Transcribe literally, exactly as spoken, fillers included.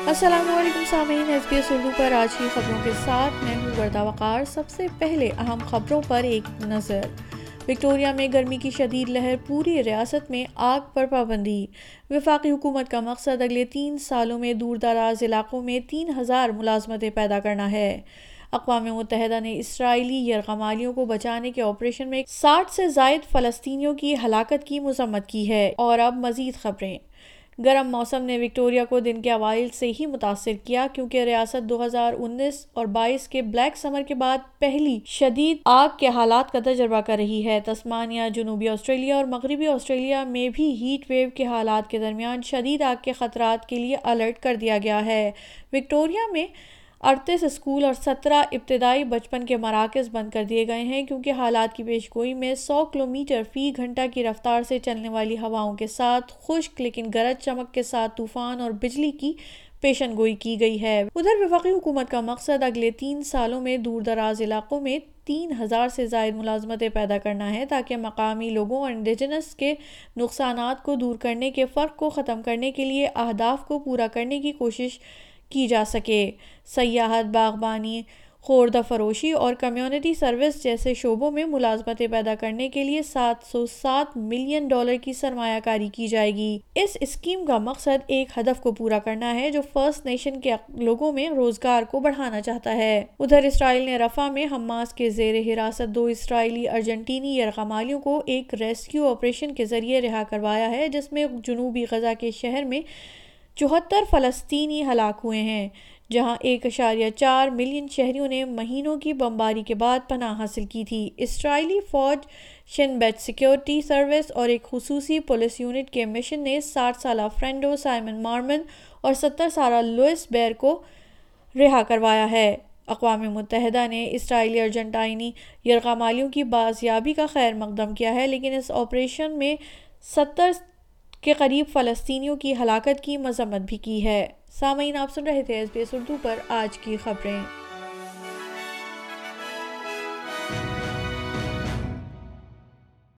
السلام علیکم سامعین، ایس بی ایس اردو پر آج کی خبروں کے ساتھ میں ہوں وردہ وقار۔ سب سے پہلے اہم خبروں پر ایک نظر۔ وکٹوریہ میں گرمی کی شدید لہر، پوری ریاست میں آگ پر پابندی۔ وفاقی حکومت کا مقصد اگلے تین سالوں میں دور دراز علاقوں میں تین ہزار ملازمتیں پیدا کرنا ہے۔ اقوام متحدہ نے اسرائیلی یرغمالیوں کو بچانے کے آپریشن میں ساٹھ سے زائد فلسطینیوں کی ہلاکت کی مذمت کی ہے۔ اور اب مزید خبریں۔ گرم موسم نے وکٹوریہ کو دن کے اوائل سے ہی متاثر کیا، کیونکہ ریاست دو ہزار انیس اور بائیس کے بلیک سمر کے بعد پہلی شدید آگ کے حالات کا تجربہ کر رہی ہے۔ تسمانیہ، جنوبی آسٹریلیا اور مغربی آسٹریلیا میں بھی ہیٹ ویو کے حالات کے درمیان شدید آگ کے خطرات کے لیے الرٹ کر دیا گیا ہے۔ وکٹوریہ میں اڑتیس اسکول اور سترہ ابتدائی بچپن کے مراکز بند کر دیے گئے ہیں، کیونکہ حالات کی پیش گوئی میں سو کلومیٹر فی گھنٹہ کی رفتار سے چلنے والی ہواؤں کے ساتھ خشک لیکن گرج چمک کے ساتھ طوفان اور بجلی کی پیشن گوئی کی گئی ہے۔ ادھر وفاقی حکومت کا مقصد اگلے تین سالوں میں دور دراز علاقوں میں تین ہزار سے زائد ملازمتیں پیدا کرنا ہے، تاکہ مقامی لوگوں اور انڈیجنس کے نقصانات کو دور کرنے کے فرق کو ختم کرنے کے لیے اہداف کو پورا کرنے کی کوشش کی جا سکے۔ سیاحت، باغبانی، خوردہ فروشی اور کمیونٹی سروس جیسے شعبوں میں ملازمتیں پیدا کرنے کے لیے سات سو سات ملین ڈالر کی سرمایہ کاری کی جائے گی۔ اس اسکیم کا مقصد ایک ہدف کو پورا کرنا ہے، جو فرسٹ نیشن کے لوگوں میں روزگار کو بڑھانا چاہتا ہے۔ ادھر اسرائیل نے رفح میں حماس کے زیر حراست دو اسرائیلی ارجنٹینی یرغمالیوں کو ایک ریسکیو آپریشن کے ذریعے رہا کروایا ہے، جس میں جنوبی غزہ کے شہر میں چوہتر فلسطینی ہلاک ہوئے ہیں، جہاں ایک اشاریہ چار ملین شہریوں نے مہینوں کی بمباری کے بعد پناہ حاصل کی تھی۔ اسرائیلی فوج، شن بیٹ سیکیورٹی سروس اور ایک خصوصی پولیس یونٹ کے مشن نے ساٹھ سالہ فرینڈو سائمن مارمن اور ستر سالہ لوئس بیر کو رہا کروایا ہے۔ اقوام متحدہ نے اسرائیلی ارجنٹائنی یرغمالیوں کی بازیابی کا خیر مقدم کیا ہے، لیکن اس آپریشن میں ستر کے قریب فلسطینیوں کی ہلاکت کی مذمت بھی کی ہے۔ سامعین، آپ سن رہے تھے ایس بی ایس اردو پر آج کی خبریں۔